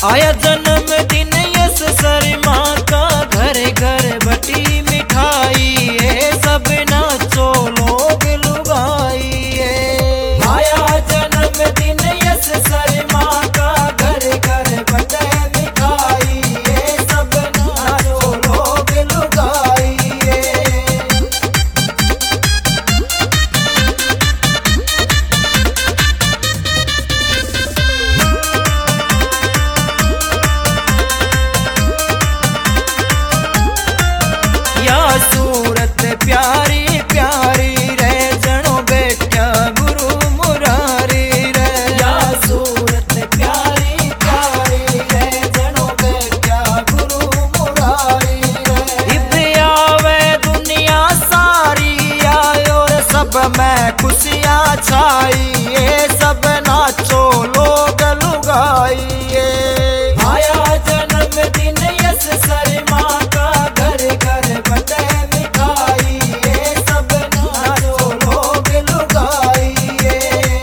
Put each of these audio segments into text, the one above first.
आया जन्मदिन यस शर्मा का, घर घर बटी मिठाई है, सब नाचो लोग लुगाई है। आया जन्मदिन यस शर्मा का, घर घर बटे मिठाई है, सब नाचो लोग लुगाई है। सूरत प्यारी प्यारी रे, जनो बेटा गुरु मुरारी रे। या सूरत प्यारी प्यारी रे, जनो बेटा गुरु मुरारी रे। इब्बे आवे दुनिया सारी आयो रे, सब में खुशियाँ छाई ये, सब नाचो लोग लुगाइए। आया जन्मदिन यस शर्मा का, घर घर बटे मिठाई ये, सब नाचो लोग लुगाइए।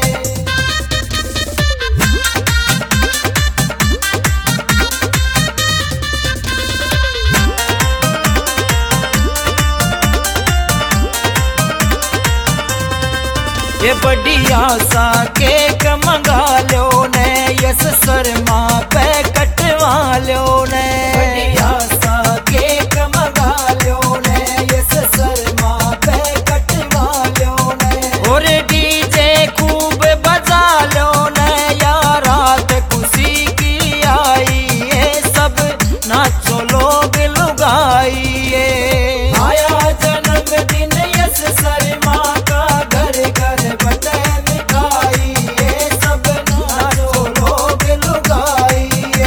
ये बढ़िया सा केक मंगा लो ने, यस शर्मा पे कटवा लो ने। बढ़िया सा केक मंगा लो ने, यस शर्मा पे कटवा लो ने। और डीजे खूब बजा लो ने, या रात खुशी की आई है, सब नाचो लोग लुगाइए। आया जन्मदिन यस शर्मा का, घर घर बटे मिठाई ये, सब नाचो लोग लुगाइए।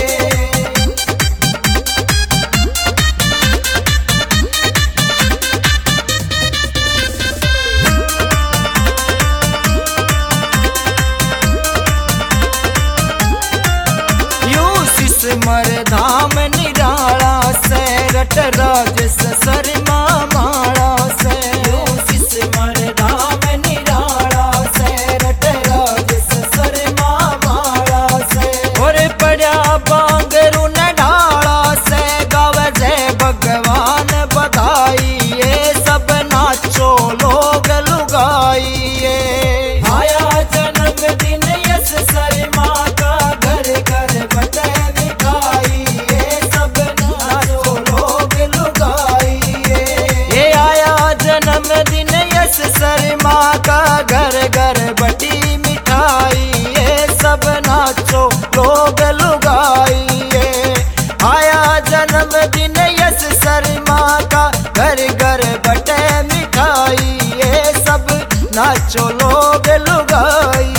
मरधाम निराला से, रट राजस शर्मा माड़ा से। मरधाम निराला से, रट राजस शर्मा माड़ा से। और पड़ा बांगरू नडाला से, गावे जय भगवान बधाई ये, सब नाचो लोग लुगाइए। आया जन्मदिन यस शर्मा का, घर घर बटे मिठाई ये, सब नाचो लोग लुगाइए। ये आया जन्मदिन यस शर्मा का, घर घर बटी मिठाई ये, सब नाचो लोग लुगाइए। आया जन्मदिन यस शर्मा का, घर घर बटे मिठाई ये, सब नाचो लोग लुगाइए।